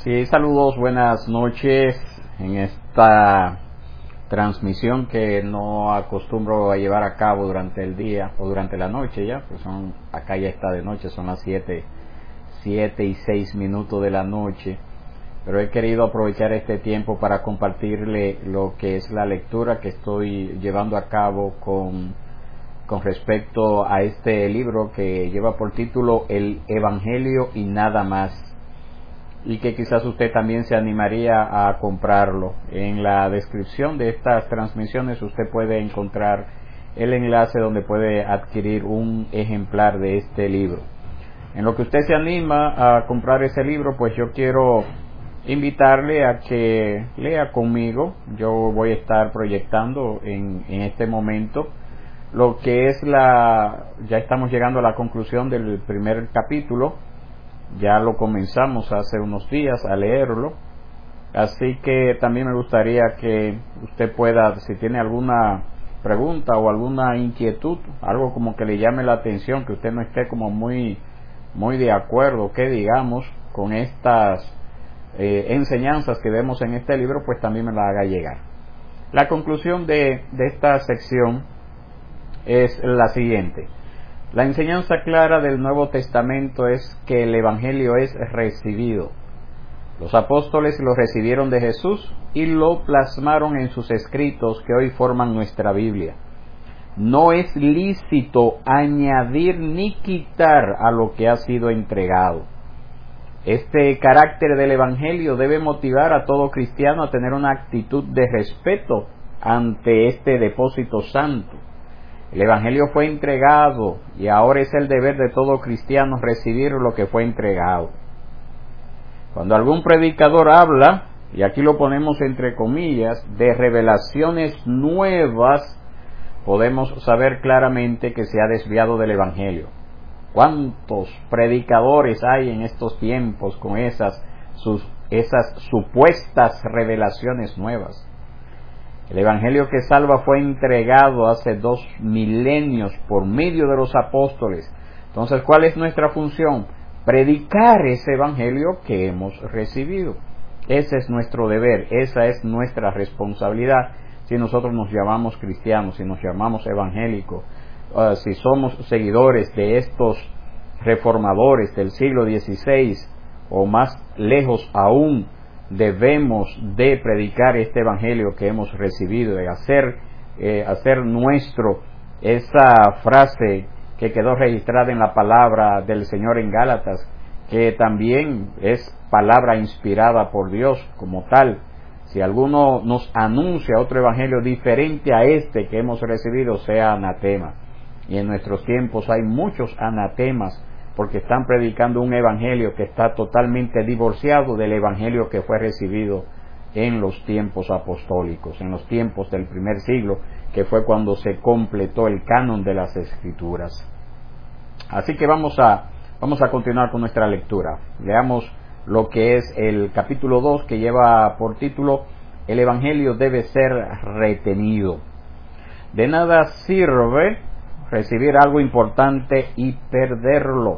Sí, saludos, buenas noches en esta transmisión que no acostumbro a llevar a cabo durante el día o durante la noche ya, pues acá ya está de noche, son las 7:06 de la noche, pero he querido aprovechar este tiempo para compartirle lo que es la lectura que estoy llevando a cabo con respecto a este libro que lleva por título El Evangelio y nada más, y que quizás usted también se animaría a comprarlo. En la descripción de estas transmisiones usted puede encontrar el enlace donde puede adquirir un ejemplar de este libro. En lo que usted se anima a comprar ese libro, pues yo quiero invitarle a que lea conmigo. Yo voy a estar proyectando en este momento lo que es ya estamos llegando a la conclusión del primer capítulo. Ya lo comenzamos hace unos días a leerlo, así que también me gustaría que usted pueda, si tiene alguna pregunta o alguna inquietud, algo como que le llame la atención, que usted no esté como muy de acuerdo, que digamos, con estas enseñanzas que vemos en este libro, pues también me la haga llegar. La conclusión de esta sección es la siguiente. La enseñanza clara del Nuevo Testamento es que el Evangelio es recibido. Los apóstoles lo recibieron de Jesús y lo plasmaron en sus escritos que hoy forman nuestra Biblia. No es lícito añadir ni quitar a lo que ha sido entregado. Este carácter del Evangelio debe motivar a todo cristiano a tener una actitud de respeto ante este depósito santo. El Evangelio fue entregado y ahora es el deber de todo cristiano recibir lo que fue entregado. Cuando algún predicador habla, y aquí lo ponemos entre comillas, de revelaciones nuevas, podemos saber claramente que se ha desviado del Evangelio. ¿Cuántos predicadores hay en estos tiempos con esas supuestas revelaciones nuevas? El Evangelio que salva fue entregado hace 2 milenios por medio de los apóstoles. Entonces, ¿cuál es nuestra función? Predicar ese Evangelio que hemos recibido. Ese es nuestro deber, esa es nuestra responsabilidad. Si nosotros nos llamamos cristianos, si nos llamamos evangélicos, si somos seguidores de estos reformadores del siglo XVI o más lejos aún, debemos de predicar este Evangelio que hemos recibido y hacer nuestro esa frase que quedó registrada en la palabra del Señor en Gálatas, que también es palabra inspirada por Dios como tal. Si alguno nos anuncia otro Evangelio diferente a este que hemos recibido, sea anatema. Y en nuestros tiempos hay muchos anatemas porque están predicando un Evangelio que está totalmente divorciado del Evangelio que fue recibido en los tiempos apostólicos, en los tiempos del primer siglo, que fue cuando se completó el canon de las Escrituras. Así que vamos a continuar con nuestra lectura. Leamos lo que es el capítulo 2, que lleva por título El Evangelio debe ser retenido. De nada sirve recibir algo importante y perderlo.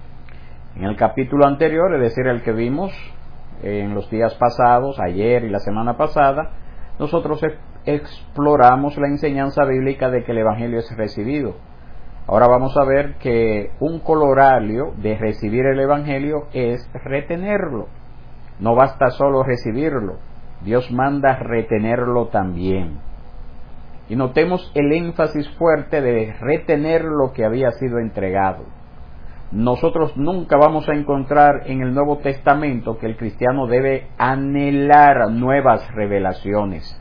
En el capítulo anterior, es decir, el que vimos en los días pasados, ayer y la semana pasada, nosotros exploramos la enseñanza bíblica de que el Evangelio es recibido. Ahora vamos a ver que un corolario de recibir el Evangelio es retenerlo. No basta solo recibirlo, Dios manda retenerlo también. Y notemos el énfasis fuerte de retener lo que había sido entregado. Nosotros nunca vamos a encontrar en el Nuevo Testamento que el cristiano debe anhelar nuevas revelaciones.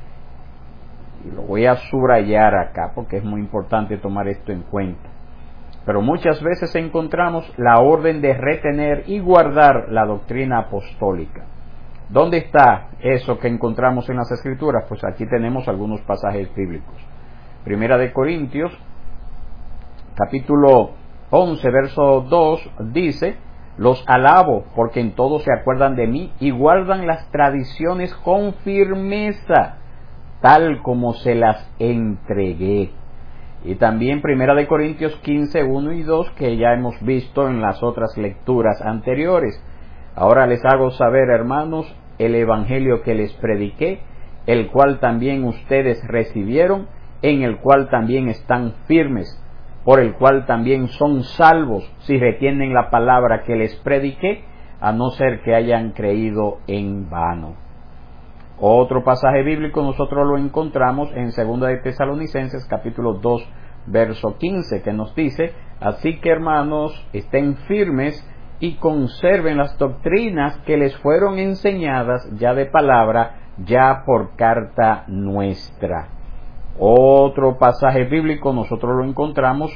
Y lo voy a subrayar acá porque es muy importante tomar esto en cuenta. Pero muchas veces encontramos la orden de retener y guardar la doctrina apostólica. ¿Dónde está eso que encontramos en las Escrituras? Pues aquí tenemos algunos pasajes bíblicos. Primera de Corintios, capítulo 11, verso 2, dice: los alabo porque en todo se acuerdan de mí y guardan las tradiciones con firmeza, tal como se las entregué. Y también Primera de Corintios 15, 1 y 2, que ya hemos visto en las otras lecturas anteriores. Ahora les hago saber, hermanos, el evangelio que les prediqué, el cual también ustedes recibieron, en el cual también están firmes, por el cual también son salvos, si retienen la palabra que les prediqué, a no ser que hayan creído en vano. Otro pasaje bíblico nosotros lo encontramos en 2 de Tesalonicenses capítulo 2 verso 15, que nos dice: así que, hermanos, estén firmes y conserven las doctrinas que les fueron enseñadas ya de palabra, ya por carta nuestra. Otro pasaje bíblico nosotros lo encontramos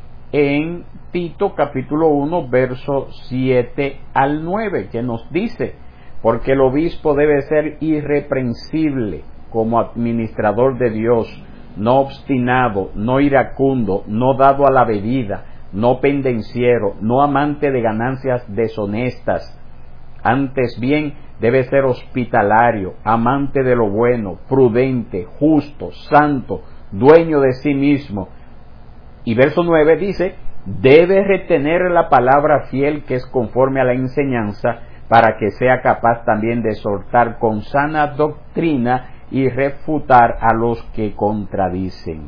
en Tito capítulo 1 verso 7 al 9, que nos dice: porque el obispo debe ser irreprensible como administrador de Dios, no obstinado, no iracundo, no dado a la bebida, no pendenciero, no amante de ganancias deshonestas. Antes bien debe ser hospitalario, amante de lo bueno, prudente, justo, santo, dueño de sí mismo. Y verso 9 dice: debe retener la palabra fiel que es conforme a la enseñanza, para que sea capaz también de exhortar con sana doctrina y refutar a los que contradicen.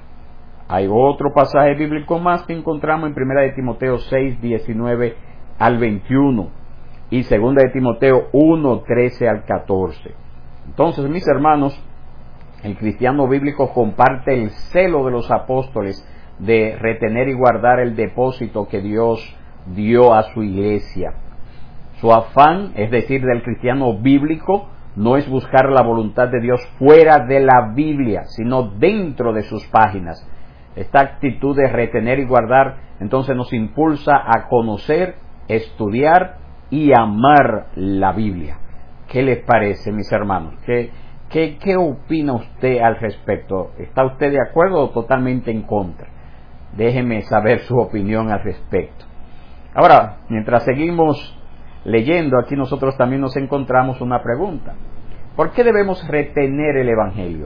Hay otro pasaje bíblico más que encontramos en 1 de Timoteo 6, 19 al 21 y 2 de Timoteo 1, 13 al 14. Entonces, mis hermanos, el cristiano bíblico comparte el celo de los apóstoles de retener y guardar el depósito que Dios dio a su iglesia. Su afán, es decir, del cristiano bíblico, no es buscar la voluntad de Dios fuera de la Biblia, sino dentro de sus páginas. Esta actitud de retener y guardar, entonces, nos impulsa a conocer, estudiar y amar la Biblia. ¿Qué les parece, mis hermanos? ¿Qué opina usted al respecto? ¿Está usted de acuerdo o totalmente en contra? Déjeme saber su opinión al respecto. Ahora, mientras seguimos leyendo, aquí nosotros también nos encontramos una pregunta: ¿por qué debemos retener el Evangelio?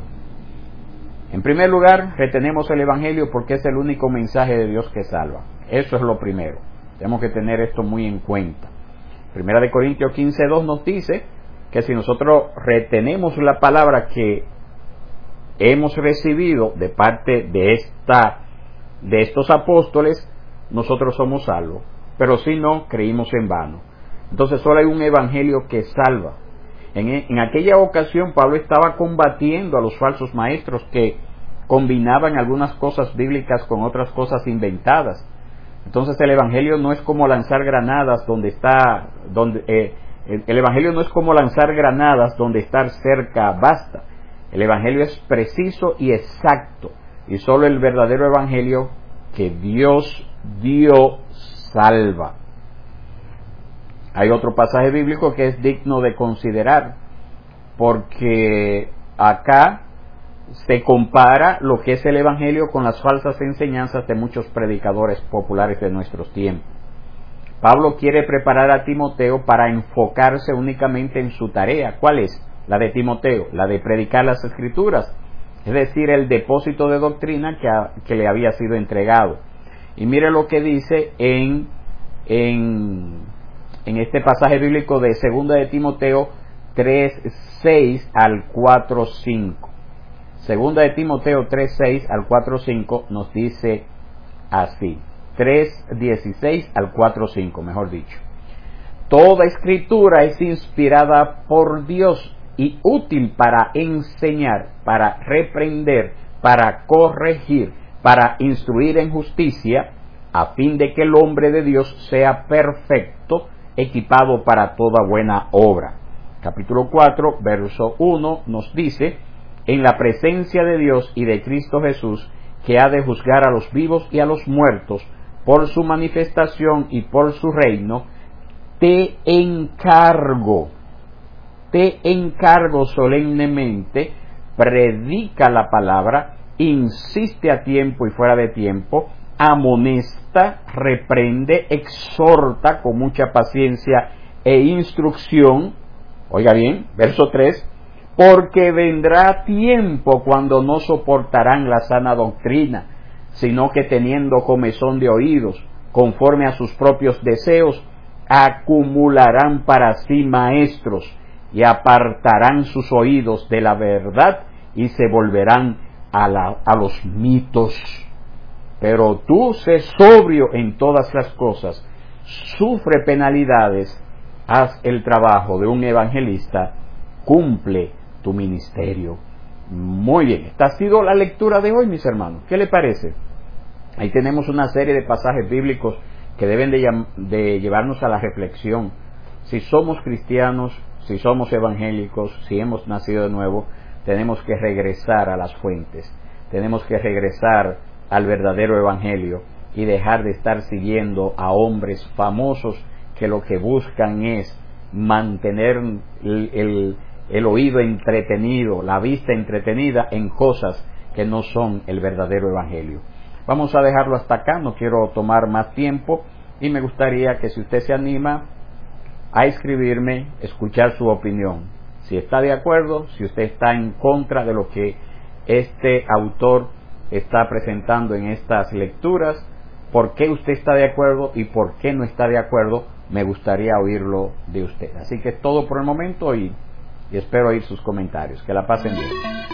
En primer lugar, retenemos el Evangelio porque es el único mensaje de Dios que salva. Eso es lo primero. Tenemos que tener esto muy en cuenta. Primera de Corintios 15:2 nos dice que si nosotros retenemos la palabra que hemos recibido de parte de estos apóstoles, nosotros somos salvos. Pero si no, creímos en vano. Entonces solo hay un evangelio que salva. En aquella ocasión Pablo estaba combatiendo a los falsos maestros que combinaban algunas cosas bíblicas con otras cosas inventadas. Entonces el evangelio no es como lanzar granadas el evangelio no es como lanzar granadas donde estar cerca basta. El evangelio es preciso y exacto, y solo el verdadero evangelio que Dios dio salva. Hay otro pasaje bíblico que es digno de considerar, porque acá se compara lo que es el evangelio con las falsas enseñanzas de muchos predicadores populares de nuestros tiempos. Pablo quiere preparar a Timoteo para enfocarse únicamente en su tarea. ¿Cuál es? La de Timoteo, la de predicar las Escrituras, es decir, el depósito de doctrina que le había sido entregado. Y mire lo que dice en este pasaje bíblico de 2 de Timoteo 3:6 al 4:5. 2 de Timoteo 3:6 al 4:5 nos dice así. 3:16 al 4:5, mejor dicho. Toda escritura es inspirada por Dios y útil para enseñar, para reprender, para corregir, para instruir en justicia, a fin de que el hombre de Dios sea perfecto, equipado para toda buena obra. Capítulo 4, verso 1 nos dice: en la presencia de Dios y de Cristo Jesús, que ha de juzgar a los vivos y a los muertos, por su manifestación y por su reino, te encargo solemnemente, predica la palabra, insiste a tiempo y fuera de tiempo, amonesta, reprende, exhorta con mucha paciencia e instrucción. Oiga bien, verso 3, porque vendrá tiempo cuando no soportarán la sana doctrina, sino que teniendo comezón de oídos, conforme a sus propios deseos, acumularán para sí maestros y apartarán sus oídos de la verdad y se volverán a los mitos. Pero tú sé sobrio en todas las cosas, sufre penalidades, haz el trabajo de un evangelista, cumple tu ministerio. Muy bien, esta ha sido la lectura de hoy, mis hermanos. ¿Qué le parece? Ahí tenemos una serie de pasajes bíblicos que deben de llevarnos a la reflexión. Si somos cristianos, si somos evangélicos, si hemos nacido de nuevo, tenemos que regresar a las fuentes. Tenemos que regresar al verdadero evangelio y dejar de estar siguiendo a hombres famosos que lo que buscan es mantener el oído entretenido, la vista entretenida en cosas que no son el verdadero evangelio. Vamos a dejarlo hasta acá, no quiero tomar más tiempo y me gustaría que si usted se anima a escribirme, escuchar su opinión. Si está de acuerdo, si usted está en contra de lo que este autor está presentando en estas lecturas, por qué usted está de acuerdo y por qué no está de acuerdo, me gustaría oírlo de usted. Así que es todo por el momento y espero oír sus comentarios. Que la pasen bien.